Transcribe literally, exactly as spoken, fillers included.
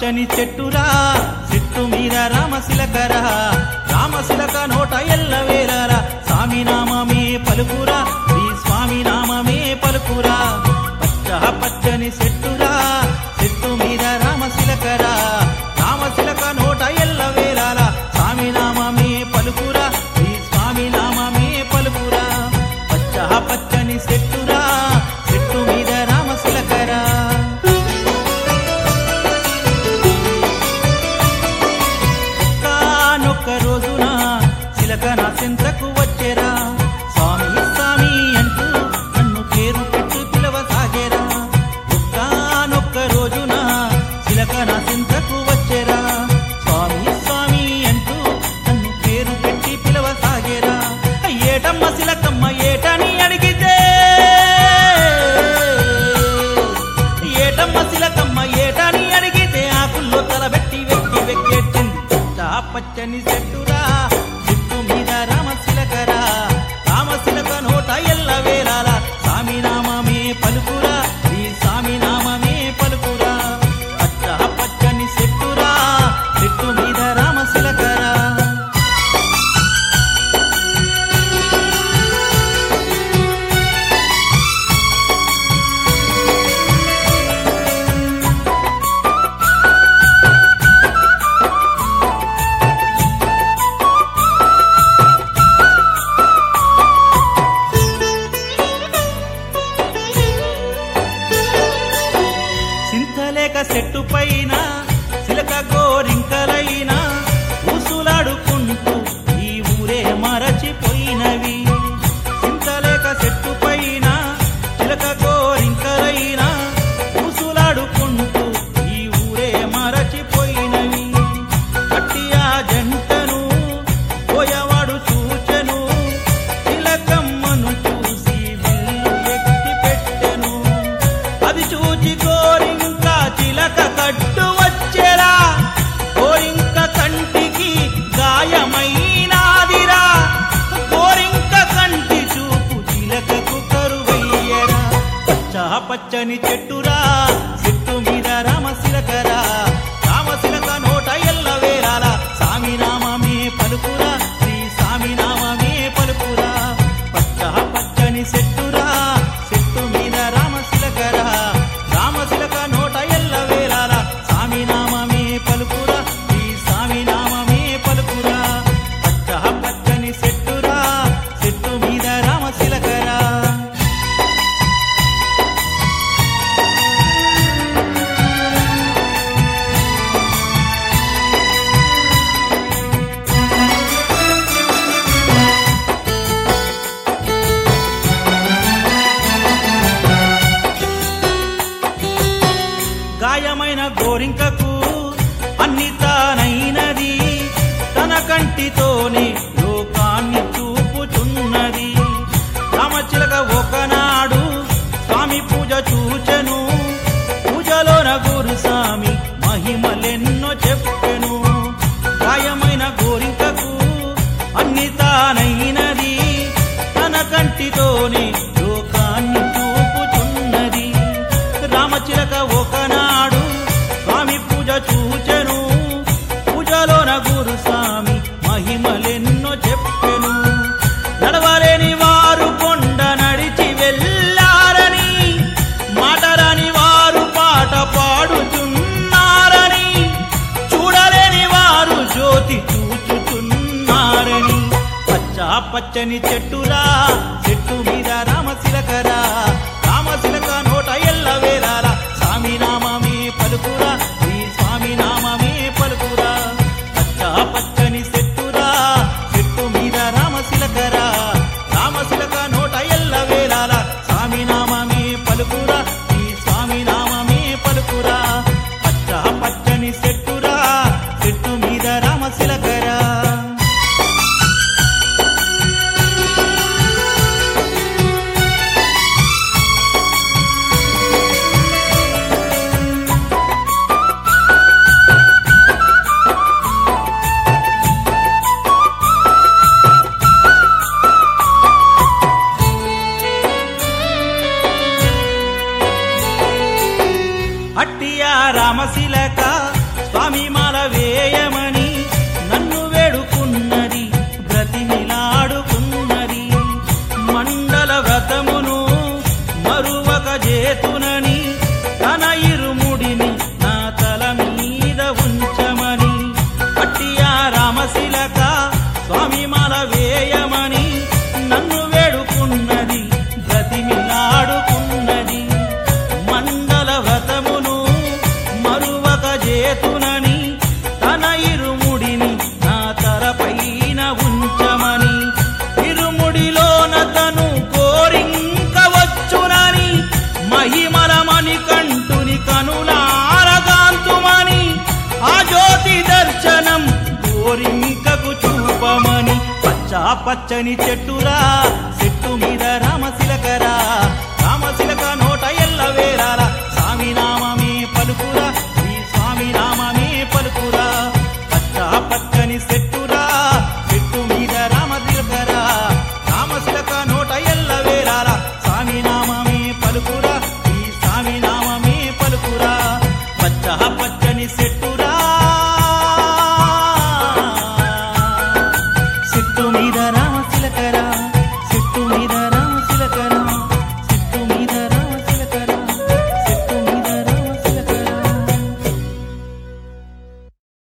పచ్చని చెట్టురా చెట్టు మీద రామశిలకరా రామశిలక నోట ఎల్ల వేలరా స్వామి నామమే పలుకురా శ్రీ స్వామి నామమే పలుకురా పచ్చ పచ్చని చెట్టురా చెట్టు మీద రామశిలకరా రామశిలక నోట ఎల్ల వేలరా స్వామి నామమే పలుకురా శ్రీ స్వామి నామమే పలుకురా పచ్చ పచ్చని చెట్టురా చెట్టు మీద రామశిలకరా రోజున చిలక నా చింతకు వచ్చేరా స్వామి స్వామి అంటూ నన్ను పేరు పెట్టి పిలవసాగేరా ఒక్కనొక్క రోజున చిలక నా చింతకు వచ్చేరా స్వామి స్వామి అంటూ నన్ను పేరు పెట్టి పిలవసాగేరా ఏటమ్మ చిలకమ్మ ఏటని అడిగితే ఏటమ్మ చిలకమ్మ ఏటని అడిగితే ఆకుల్లో తలబెట్టి వెక్కి వెక్కేట్టింది పచ్చని చెట్టురా చెట్టు మీద రామశిలకరా రామశిలక నోట ఎల్ల వేలాల స్వామి నామమే పలుకురా శ్రీ స్వామి నామమే పలుకురా పచ్చ పచ్చని చెట్టురా చెట్టు మీద రామశిలకరా చెట్టు పైన చిలక గోరింకలైనా ఊసులాడుకుంటూ ఈ ఊరే మరచిపోయినవి చింతలేక చెట్టు పైన చిలక గోరింకలైనా ఊసులాడుకుంటూ ఈ ఊరే మరచిపోయినవి కట్టి ఆ జంటను పోయవాడు చూచెను చిలకమ్మను చూసి విల్లు ఎక్కి పెట్టెను అది చూచి గోరింక చిలక కట్టు వచ్చేరా గోరింక కంటికి గాయమైనాదిరా గోరింక కంటి చూపు చిలకకు కరువయ్యరా పచ్చ పచ్చని చెట్టురా చెట్టు మీద రామశిలకరా రామశిలక నోట ఎల్ల వేలాల స్వామి నామమే పలుకురా శ్రీ స్వామి నామమే పలుకురా పచ్చ పచ్చని చెట్టురా చెట్టు మీద రామశిలకరా రామశిలక నోట ఎల్ల వేలాల స్వామి నామమే పలుకురా శ్రీ స్వామి నామమే పలుకురా పచ్చ పచ్చని చెట్టురా చెట్టు మీద రామశిలకరా గాయమైన గోరింకకు అన్ని తానైనది తన కంటితోనే లోకాన్ని చూపుచున్నది రామచిలక ఒకనాడు స్వామి పూజ చూచెను పూజలోన గురు స్వామి మహిమలెన్నో చెప్పెను గాయమైన గోరింకకు అన్ని తానైనది తన కంటితోనే లోకాన్ని చూపుచున్నది రామచిలక ఒకనాడు స్వామి పూజ చూచెను పూజలోన గురు స్వామి మహిమలెన్నో చెప్పెను నడవలేని వారు కొండ నడిచి వెళ్ళారని మాటరాని వారు పాట పాడుచున్నారని చూడలేని వారు జ్యోతి చూచుచున్నారని పచ్చ పచ్చని చెట్టురా చెట్టు మీద రామశిలకరా రామశిలక నోట ఎల్ల వేలాల స్వామి నామమే పలుకురా శ్రీ స్వామి నామమే పలుకురా పచ్చ పచ్చని చెట్టురా చెట్టు మీద రామశిలకరా రామశిలక నోట ఎల్ల వేలాల స్వామి నామమే పలుకురా శ్రీ స్వామి నామమే పలుకురా పచ్చ పచ్చని చెట్టురా చెట్టు మీద రామశిలకరా పచ్చని చెట్టురా చెట్టు మీద రామశిలకరా రామశిలక నోట ఎల్ల వేరాల స్వామి నామమే పలుకురా ఈ స్వామి నామమే పలుకురా పచ్చ పచ్చని చెట్టురా చెట్టు మీద రామశిలకరా రామశిలక నోట ఎల్ల వేరాల స్వామి నామమే పలుకురా ఈ స్వామి నామమే పలుకురా పచ్చ పచ్చని చెట్టురా చెట్టు మీద రామశిలకరా చెట్టు మీద